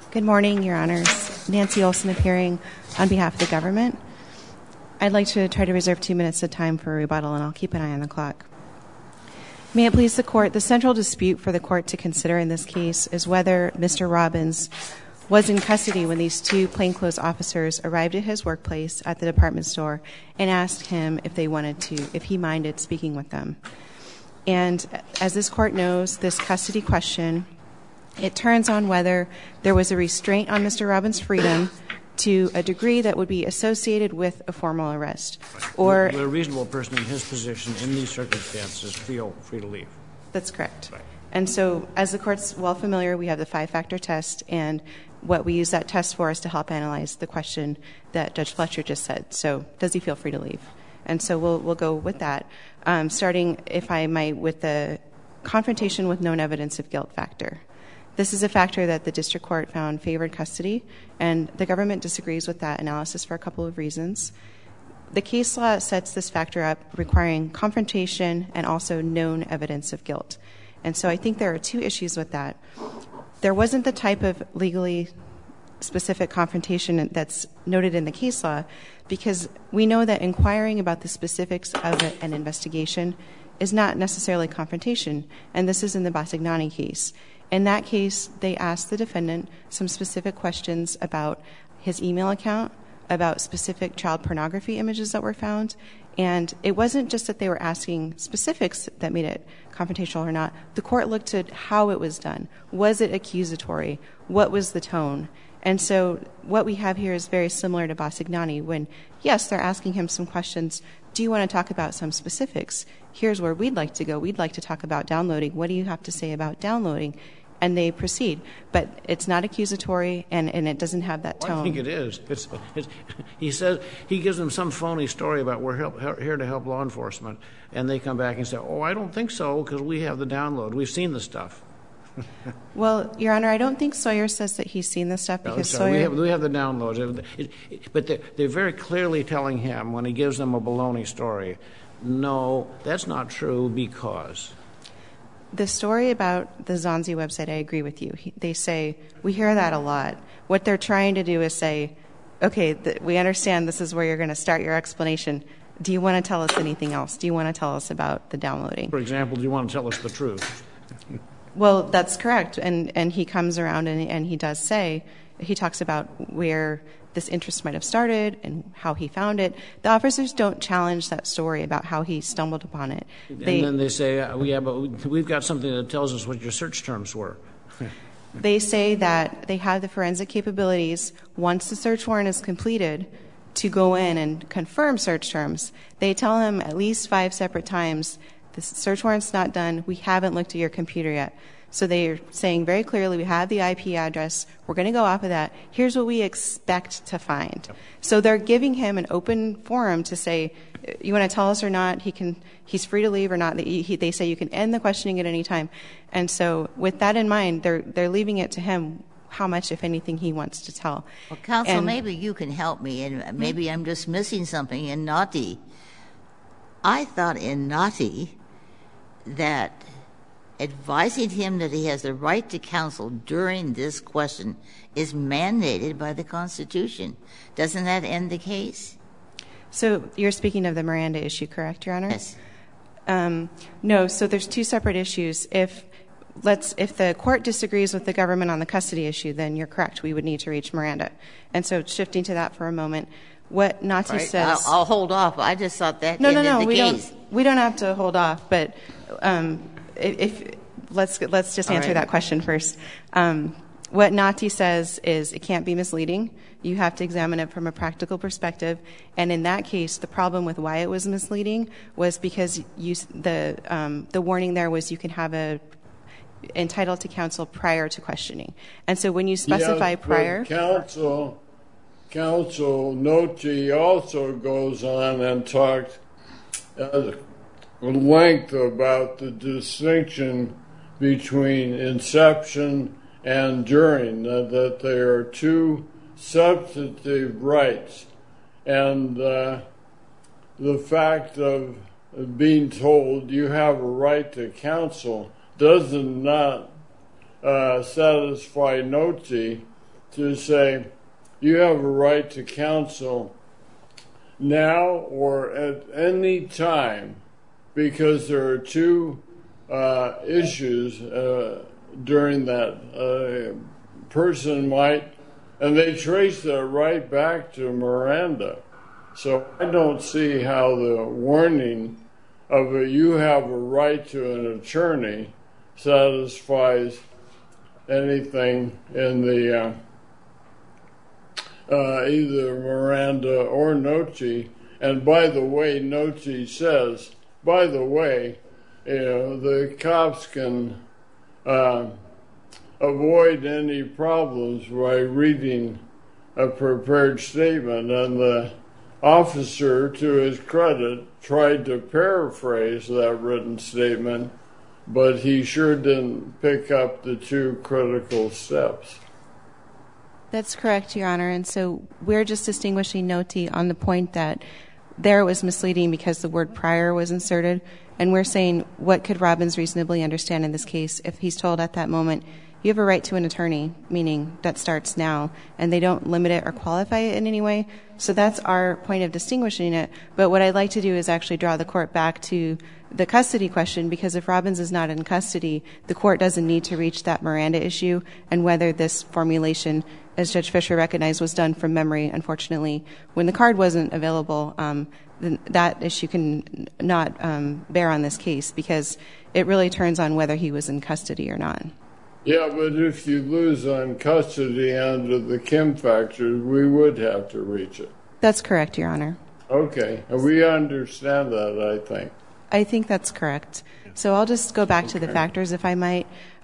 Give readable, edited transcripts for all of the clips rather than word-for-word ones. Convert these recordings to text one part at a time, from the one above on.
Good morning, Your Honors. Nancy Olson appearing on behalf of the government. I'd like to try to reserve 2 minutes of time for a rebuttal, and I'll keep an eye on the clock. May it please the Court, the central dispute for the Court to consider in this case is whether Mr. Robbins was in custody when these two plainclothes officers arrived at his workplace at the department store and asked him if he minded speaking with them. And as this Court knows, this custody question, it turns on whether there was a restraint on Mr. Robbins' freedom to a degree that would be associated with a formal arrest. Or a reasonable person in his position in these circumstances feel free to leave. That's correct. Right. And so, as the Court's well familiar, we have the 5-factor test, and what we use that test for is to help analyze the question that Judge Fletcher just said. So, does he feel free to leave? And so we'll go with that, starting, if I might, with the confrontation with known evidence of guilt factor. This is a factor that the district court found favored custody, and the government disagrees with that analysis for a couple of reasons. The case law sets this factor up requiring confrontation and also known evidence of guilt. And so I think there are two issues with that. There wasn't the type of legally specific confrontation that's noted in the case law, because we know that inquiring about the specifics of an investigation is not necessarily confrontation, and this is in the Bassignani case. In that case, they asked the defendant some specific questions about his email account, about specific child pornography images that were found, and it wasn't just that they were asking specifics that made it confrontational or not. The court looked at how it was done. Was it accusatory? What was the tone? And so what we have here is very similar to Bassignani when, yes, they're asking him some questions. Do you want to talk about some specifics? Here's where we'd like to go. We'd like to talk about downloading. What do you have to say about downloading? And they proceed. But it's not accusatory, and it doesn't have that tone. I think it is. He says he gives them some phony story about we're here to help law enforcement, and they come back and say, oh, I don't think so, because we have the download. We've seen the stuff. Well, Your Honor, I don't think Sawyer says that he's seen the stuff because Sawyer... We have the downloads. But they're very clearly telling him when he gives them a baloney story, no, that's not true because... The story about the Zonzi website, I agree with you. They say, we hear that a lot. What they're trying to do is say, okay, we understand this is where you're going to start your explanation. Do you want to tell us anything else? Do you want to tell us about the downloading? For example, do you want to tell us the truth? Well, that's correct. And he comes around and he does say, he talks about where this interest might have started and how he found it. The officers don't challenge that story about how he stumbled upon it. And then they say, yeah, but we've got something that tells us what your search terms were. They say that they have the forensic capabilities, once the search warrant is completed, to go in and confirm search terms. They tell him at least 5 separate times, the search warrant's not done, we haven't looked at your computer yet. So they're saying very clearly, we have the IP address, we're going to go off of that, here's what we expect to find. Yep. So they're giving him an open forum to say, you want to tell us or not, he's free to leave or not. They say you can end the questioning at any time. And so with that in mind, they're leaving it to him how much, if anything, he wants to tell. Well, counsel, maybe you can help me, and maybe I'm just missing something in Naughty. I thought in Naughty that advising him that he has the right to counsel during this question is mandated by the Constitution. Doesn't that end the case? So you're speaking of the Miranda issue, correct, Your Honor? Yes. No, so there's 2 separate issues. If the court disagrees with the government on the custody issue, then you're correct. We would need to reach Miranda. And so shifting to that for a moment, what Naughty says... I'll hold off. I just thought that ended the case. We don't have to hold off, but... Let's just answer that question first. What Naughty says is it can't be misleading. You have to examine it from a practical perspective. And in that case, the problem with why it was misleading was because the warning there was you can have a entitled to counsel prior to questioning. And so when you specify prior... Counsel Naughty also goes on and talks at length about the distinction between inception and during, that there are 2 substantive rights. And the fact of being told you have a right to counsel does not satisfy Naughty to say you have a right to counsel now or at any time, because there are two issues during that. Person might, and they trace that right back to Miranda. So I don't see how the warning of you have a right to an attorney satisfies anything in the either Miranda or Noce. And by the way, Noce says, by the way, the cops can avoid any problems by reading a prepared statement, and the officer, to his credit, tried to paraphrase that written statement, but he sure didn't pick up the two critical steps. That's correct, Your Honor. And so we're just distinguishing Noce on the point that there it was misleading because the word prior was inserted. And we're saying, what could Robbins reasonably understand in this case if he's told at that moment, you have a right to an attorney, meaning that starts now, and they don't limit it or qualify it in any way. So that's our point of distinguishing it. But what I'd like to do is actually draw the court back to the custody question, because if Robbins is not in custody, the court doesn't need to reach that Miranda issue, and whether this formulation, as Judge Fischer recognized, was done from memory, unfortunately. When the card wasn't available, then that issue can not bear on this case, because it really turns on whether he was in custody or not. Yeah, but if you lose on custody under the Kim factors, we would have to reach it. That's correct, Your Honor. Okay, we understand that, I think. I think that's correct. So I'll just go back to the factors, if I might.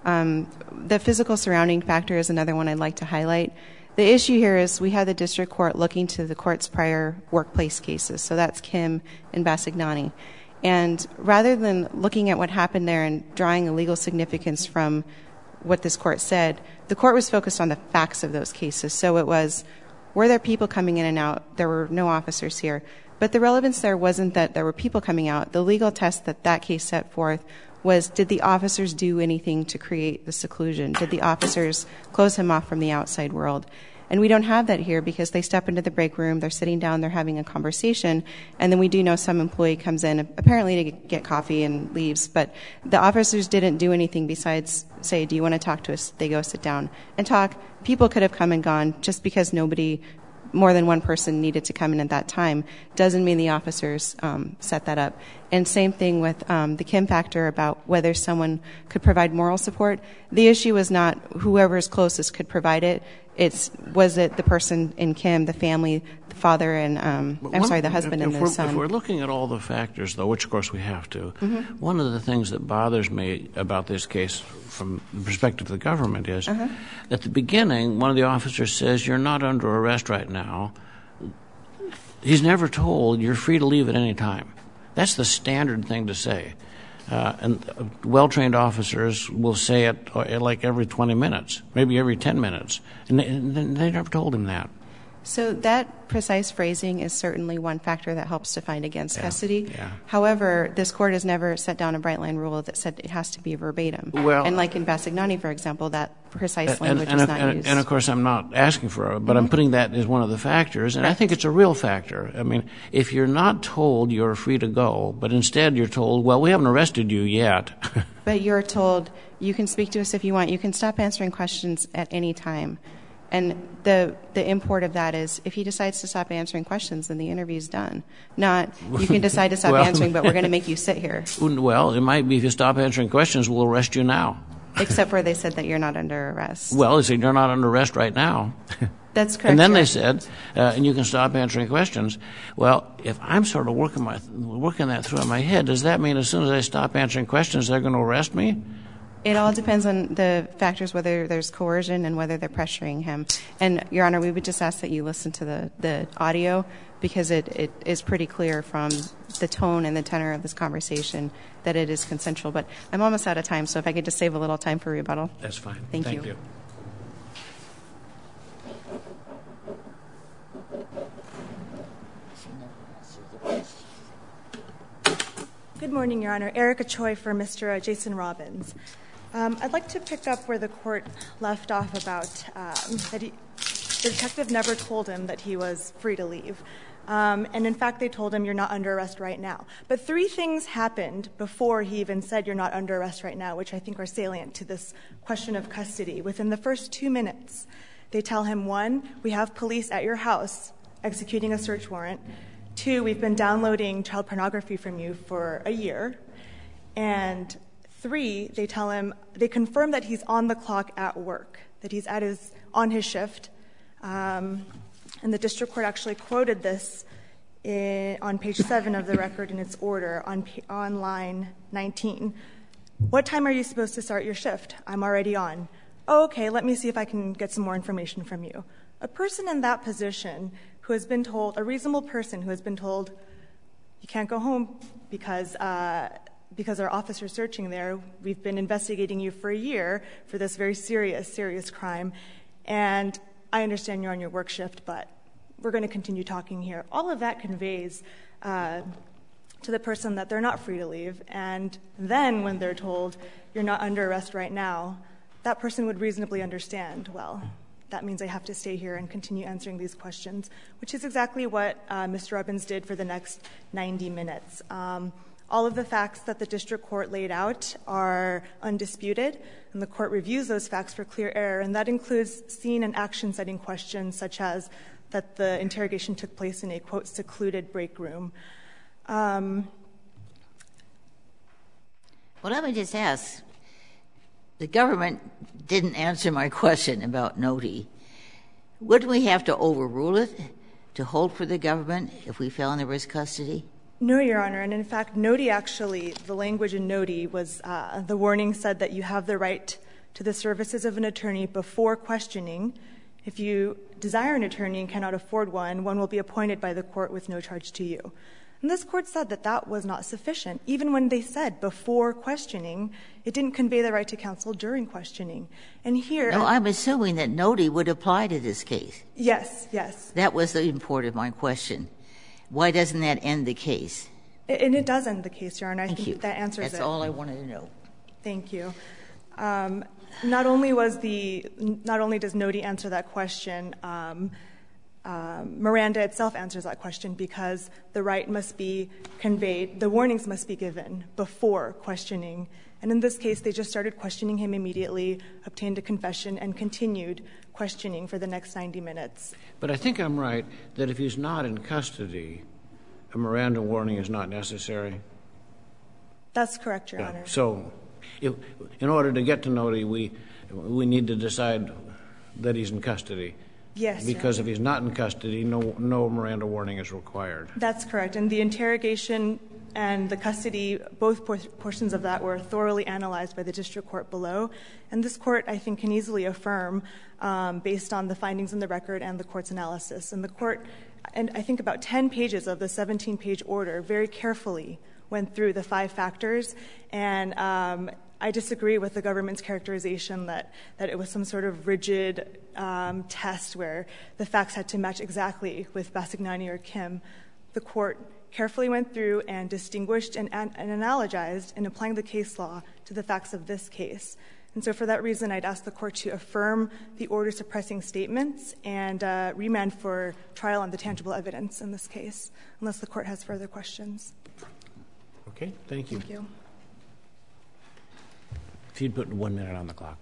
The physical surrounding factor is another one I'd like to highlight. The issue here is we had the district court looking to the court's prior workplace cases. So that's Kim and Bassignani. And rather than looking at what happened there and drawing a legal significance from what this court said, the court was focused on the facts of those cases. So it was, were there people coming in and out? There were no officers here. But the relevance there wasn't that there were people coming out. The legal test that that case set forth was, did the officers do anything to create the seclusion? Did the officers close him off from the outside world? And we don't have that here because they step into the break room, they're sitting down, they're having a conversation, and then we do know some employee comes in apparently to get coffee and leaves, but the officers didn't do anything besides say, do you want to talk to us? They go sit down and talk. People could have come and gone just because nobody, more than one person needed to come in at that time, doesn't mean the officers set that up. And same thing with the Kim factor about whether someone could provide moral support. The issue was not whoever's closest could provide it. Was it the person in Kim, the family, the father, and the husband and the son? If we're looking at all the factors, though, which of course we have to, one of the things that bothers me about this case from the perspective of the government is, at the beginning, one of the officers says, you're not under arrest right now. He's never told, you're free to leave at any time. That's the standard thing to say. And well-trained officers will say it like every 20 minutes, maybe every 10 minutes. And they never told him that. So that precise phrasing is certainly one factor that helps to find against custody. Yeah. However, this court has never set down a bright-line rule that said it has to be verbatim. Well, and like in Bassignani, for example, that precise language is not used. And of course, I'm not asking for it, but I'm putting that as one of the factors. And I think it's a real factor. I mean, if you're not told you're free to go, but instead you're told, well, we haven't arrested you yet. But you're told, you can speak to us if you want. You can stop answering questions at any time. And the import of that is, if he decides to stop answering questions, then the interview's done. Not, you can decide to stop answering, but we're going to make you sit here. Well, it might be if you stop answering questions, we'll arrest you now. Except for they said that you're not under arrest. Well, they said you're not under arrest right now. That's correct. And then they said, and you can stop answering questions. Well, if I'm sort of working that through in my head, does that mean as soon as I stop answering questions, they're going to arrest me? It all depends on the factors, whether there's coercion and whether they're pressuring him. And, Your Honor, we would just ask that you listen to the audio, because it is pretty clear from the tone and the tenor of this conversation that it is consensual. But I'm almost out of time, so if I could just save a little time for rebuttal. That's fine. Thank you. Good morning, Your Honor. Erica Choi for Mr. Jason Robbins. I'd like to pick up where the court left off about that The detective never told him that he was free to leave. And in fact, they told him, you're not under arrest right now. But 3 things happened before he even said you're not under arrest right now, which I think are salient to this question of custody. Within the first 2 minutes, they tell him, 1, we have police at your house executing a search warrant. 2, we've been downloading child pornography from you for a year. And 3, they tell him, they confirm that he's on the clock at work, that he's on his shift. And the district court actually quoted this on page 7 of the record in its order on line 19. What time are you supposed to start your shift? I'm already on. Oh, okay, let me see if I can get some more information from you. A person in that position who has been told, a reasonable person who has been told, you can't go home because our officer's searching there. We've been investigating you for a year for this very serious crime. And I understand you're on your work shift, but we're going to continue talking here. All of that conveys to the person that they're not free to leave. And then when they're told you're not under arrest right now, that person would reasonably understand, well, that means I have to stay here and continue answering these questions, which is exactly what Mr. Robbins did for the next 90 minutes. All of the facts that the district court laid out are undisputed, and the court reviews those facts for clear error, and that includes scene and action-setting questions such as that the interrogation took place in a, quote, secluded break room. Well, let me just ask. The government didn't answer my question about Noty. Wouldn't we have to overrule it to hold for the government if we fell into risk custody? No, Your Honor. And in fact, Noty actually, the language in Noty was the warning said that you have the right to the services of an attorney before questioning. If you desire an attorney and cannot afford one will be appointed by the court with no charge to you. And this court said that that was not sufficient. Even when they said before questioning, it didn't convey the right to counsel during questioning. And here— No, I'm assuming that Noty would apply to this case. Yes, yes. That was the import of my question. Why doesn't that end the case? And it does end the case, Your Honor. Thank you. That answers it. That's all I wanted to know. Thank you. Not only does Noty answer that question, Miranda itself answers that question because the right must be conveyed, the warnings must be given before questioning. And in this case, they just started questioning him immediately, obtained a confession, and continued questioning for the next 90 minutes. But I think I'm right that if he's not in custody, a Miranda warning is not necessary. That's correct, Your Honor. So in order to get to Noty, we need to decide that he's in custody. Yes. Because if he's not in custody, no Miranda warning is required. That's correct. And the interrogation and the custody, both portions of that were thoroughly analyzed by the district court below. And this court, I think, can easily affirm based on the findings in the record and the court's analysis. And the court, and I think about 10 pages of the 17-page order, very carefully went through the 5 factors. And I disagree with the government's characterization that it was some sort of rigid test where the facts had to match exactly with Bassignani or Kim. The court carefully went through and distinguished and analogized in applying the case law to the facts of this case. And so for that reason, I'd ask the court to affirm the order suppressing statements and remand for trial on the tangible evidence in this case, unless the court has further questions. Okay, thank you. Thank you. If you'd put 1 minute on the clock.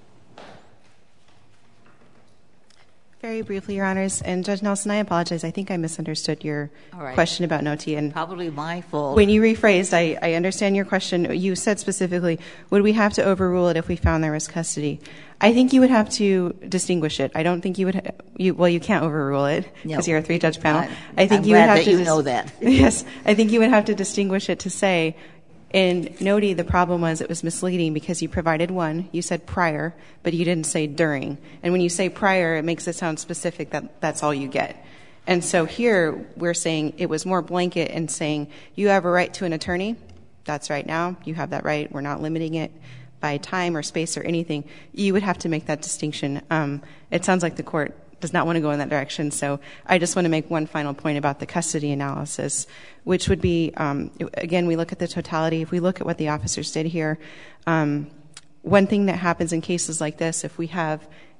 Very briefly, Your Honors. And Judge Nelson, I apologize. I think I misunderstood your question about Noty. And probably my fault. When you rephrased, I understand your question. You said specifically, would we have to overrule it if we found there was custody? I think you would have to distinguish it. I don't think you would. Well, you can't overrule it because you're a 3-judge panel. I think I'm you would glad have that to you know that. Yes, I think you would have to distinguish it to say, in Noty, the problem was it was misleading because you provided one. You said prior, but you didn't say during. And when you say prior, it makes it sound specific that that's all you get. And so here we're saying it was more blanket and saying you have a right to an attorney. That's right now. You have that right. We're not limiting it by time or space or anything. You would have to make that distinction. It sounds like the court does not want to go in that direction. So I just want to make one final point about the custody analysis, which would be, again, we look at the totality. If we look at what the officers did here, one thing that happens in cases like this, if we have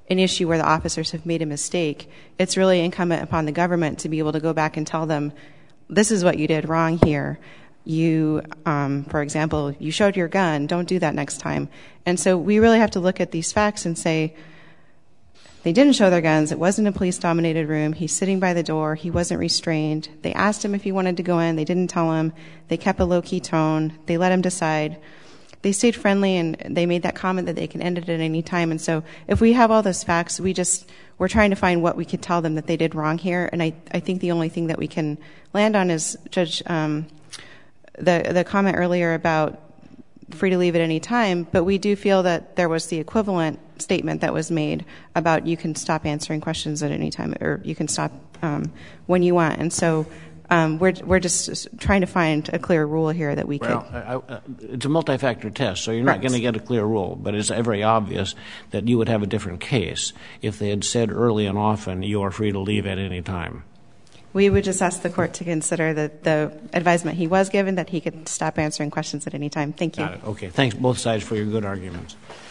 an issue where the officers have made a mistake, it's really incumbent upon the government to be able to go back and tell them, this is what you did wrong here. You, for example, you showed your gun. Don't do that next time. And so we really have to look at these facts and say, they didn't show their guns. It wasn't a police-dominated room. He's sitting by the door. He wasn't restrained. They asked him if he wanted to go in. They didn't tell him. They kept a low-key tone. They let him decide. They stayed friendly, and they made that comment that they can end it at any time. And so if we have all those facts, we're trying to find what we could tell them that they did wrong here. And I think the only thing that we can land on is, Judge, the comment earlier about free to leave at any time, but we do feel that there was the equivalent statement that was made about you can stop answering questions at any time, or you can stop when you want. And so we're just trying to find a clear rule here that we could. It's a multi-factor test, so you're not going to get a clear rule, but it's very obvious that you would have a different case if they had said early and often, you are free to leave at any time. We would just ask the court to consider the advisement he was given, that he could stop answering questions at any time. Thank you. Got it. Okay. Thanks both sides for your good arguments.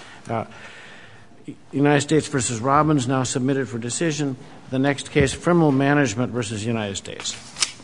United States v. Robbins now submitted for decision. The next case, Frimmel Management v. United States.